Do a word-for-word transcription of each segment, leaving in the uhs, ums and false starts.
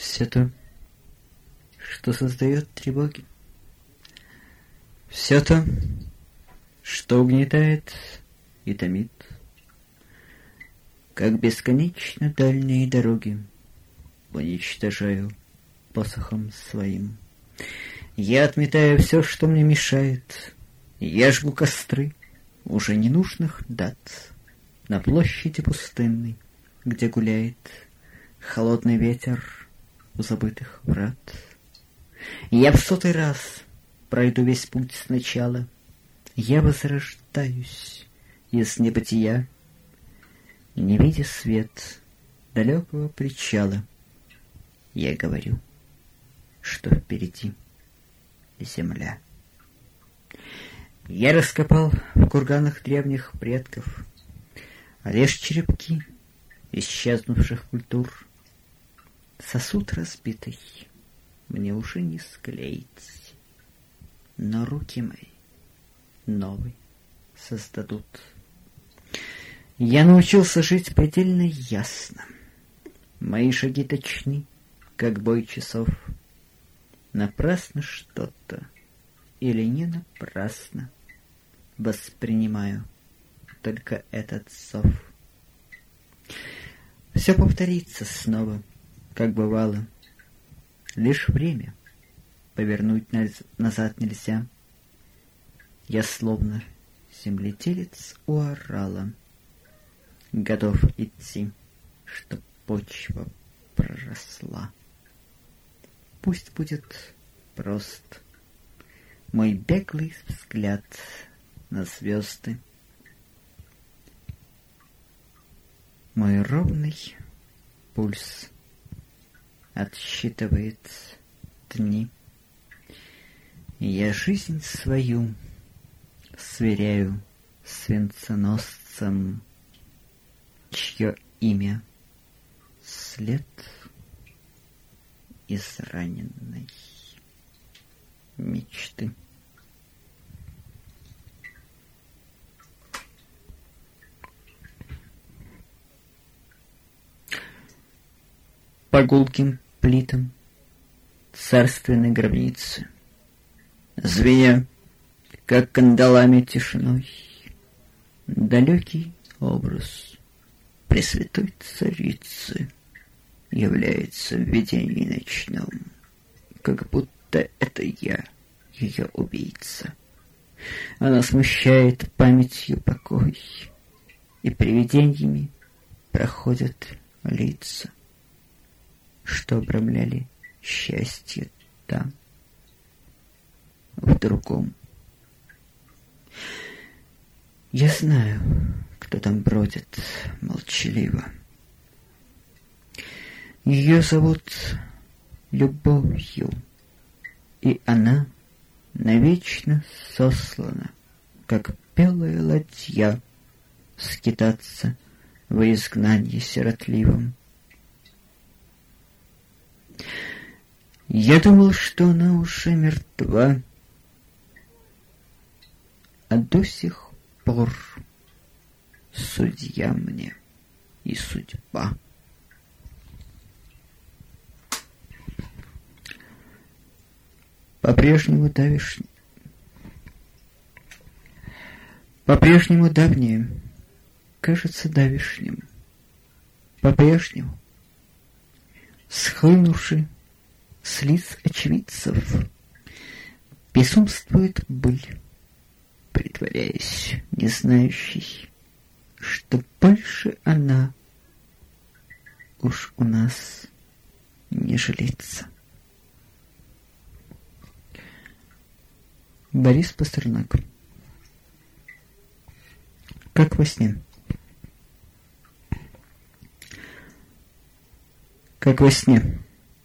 все то, что создает тревоги, все то, что угнетает и томит, как бесконечно дальние дороги, уничтожаю посохом своим. Я отметаю все, что мне мешает, я жгу костры уже ненужных дат на площади пустынной, где гуляет холодный ветер у забытых врат. Я в сотый раз пройду весь путь сначала, я возрождаюсь из небытия, не видя свет далекого причала. Я говорю, что впереди земля. Я раскопал в курганах древних предков лишь черепки исчезнувших культур. Сосуд разбитый мне уже не склеить, но руки мои новый создадут. Я научился жить предельно ясно. Мои шаги точны, как бой часов. Напрасно что-то или не напрасно воспринимаю только этот зов. Все повторится снова, как бывало. Лишь время повернуть наз- назад нельзя. Я словно земледелец у орала, готов идти, чтоб почва проросла. Пусть будет прост мой беглый взгляд на звезды, мой ровный пульс отсчитывает дни. Я жизнь свою сверяю с венценосцем, чье имя след израненной мечты. По гулким плитам царственной гробницы, звеня, как кандалами тишиной, далекий образ Пресвятой Царицы является в видении ночном, как будто это я, ее убийца. Она смущает памятью покой, и привидениями проходят лица, что обрамляли счастье там, в другом. Я знаю, кто там бродит молчаливо. Ее зовут Любовью, и она навечно сослана, как белая ладья, скитаться в изгнании сиротливом. Я думал, что она уже мертва, а до сих пор судья мне и судьба. По-прежнему давишь, по-прежнему давнее кажется давишним, по-прежнему схлынувший с лиц очевидцев безумствует быль, притворяясь не знающей, что больше она уж у нас не жилится. Борис Пастернак. Как во сне. Как во сне.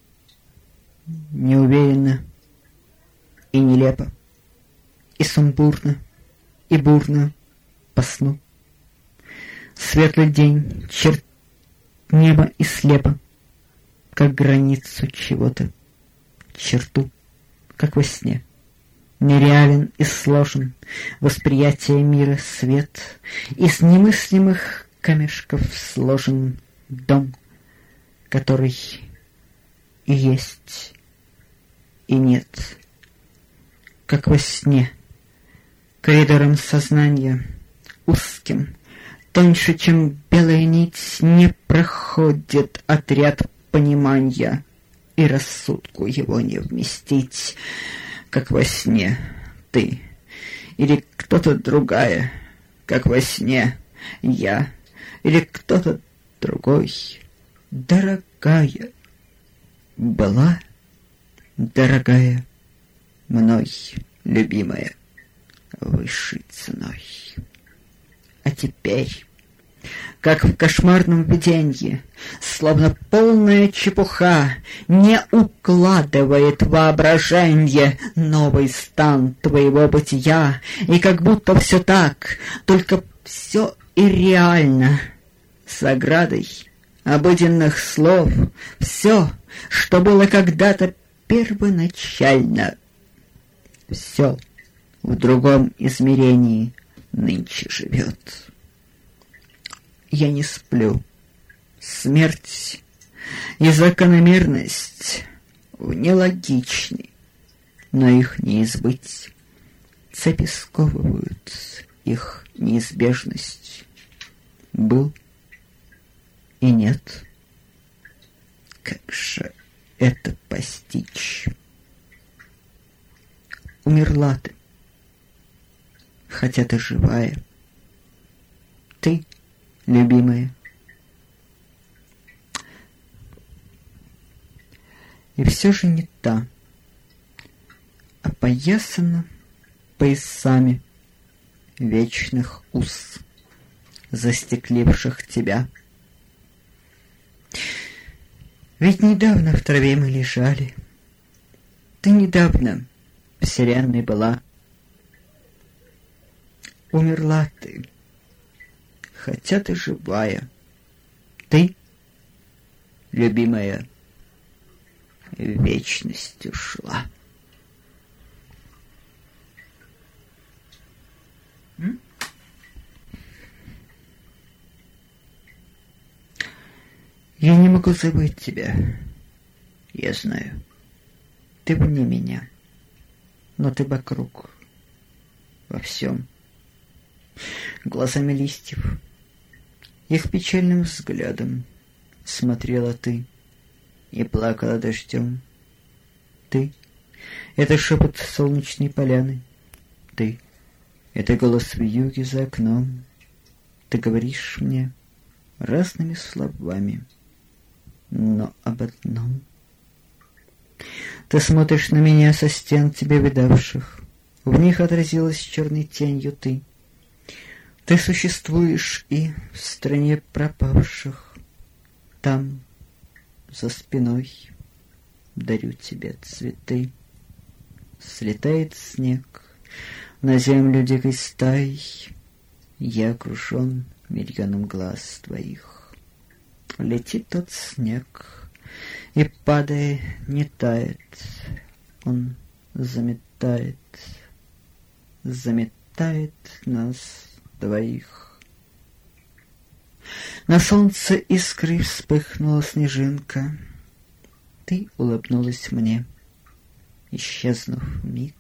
Неуверенно и нелепо, и сумбурно, и бурно по сну. Светлый день, черт неба и слепо, как границу чего-то, черту, как во сне. Нереален и сложен восприятие мира свет, из немыслимых камешков сложен дом, который и есть, и нет, как во сне, коридором сознания, узким, тоньше, чем белая нить, не проходит отряд понимания, и рассудку его не вместить, как во сне ты или кто-то другая, как во сне я или кто-то другой. Дорогая была, дорогая мной, любимая, высшей ценой. А теперь, как в кошмарном виденье, словно полная чепуха, не укладывает воображенье новый стан твоего бытия, и как будто все так, только все и реально, с оградой обыденных слов, все, что было когда-то первоначально, все в другом измерении нынче живет. Я не сплю. Смерть и закономерность нелогичны, но их не избыть. Цепи сковывают их неизбежность. Был и нет. Как же это постичь? Умерла ты, хотя ты живая. Ты, любимая. И все же не та, опоясана поясами вечных уз, застекливших тебя. Ведь недавно в траве мы лежали, ты недавно вселенной была. Умерла ты, хотя ты живая. Ты, любимая, в вечность ушла. М? Я не могу забыть тебя. Я знаю, ты вне меня, но ты вокруг, во всем. Глазами листьев, их печальным взглядом смотрела ты и плакала дождем. Ты — это шепот солнечной поляны. Ты — это голос вьюги за окном. Ты говоришь мне разными словами, но об одном. Ты смотришь на меня со стен тебе видавших. В них отразилась черной тенью ты. Ты существуешь и в стране пропавших. Там, за спиной, дарю тебе цветы. Слетает снег на землю дикой стаей. Я окружен миллионом глаз твоих. Летит тот снег, и, падая, не тает. Он заметает, заметает нас двоих. На солнце искры вспыхнула снежинка. Ты улыбнулась мне, исчезнув миг.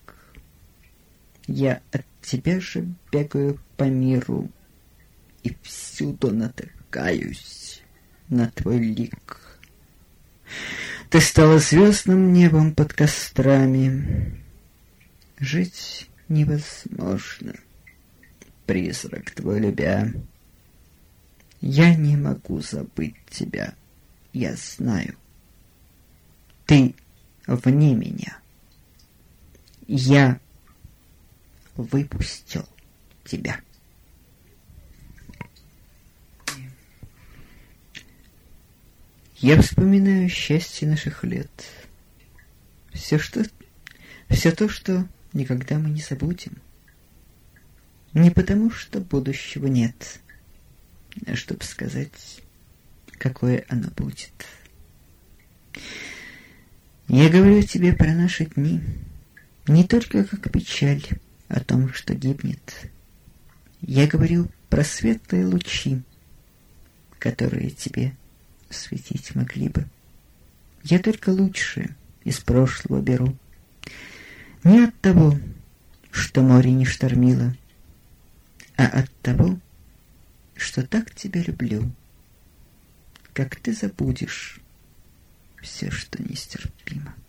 Я от тебя же бегаю по миру и всюду натыкаюсь на твой лик. Ты стала звездным небом под кострами. Жить невозможно, призрак твой любя. Я не могу забыть тебя, я знаю. Ты вне меня. Я выпустил тебя. Я вспоминаю счастье наших лет. Все, что, все то, что никогда мы не забудем. Не потому, что будущего нет, а чтобы сказать, какое оно будет. Я говорю тебе про наши дни, не только как печаль о том, что гибнет. Я говорю про светлые лучи, которые тебе светить могли бы. Я только лучшее из прошлого беру. Не от того, что море не штормило, а от того, что так тебя люблю, как ты забудешь все, что нестерпимо.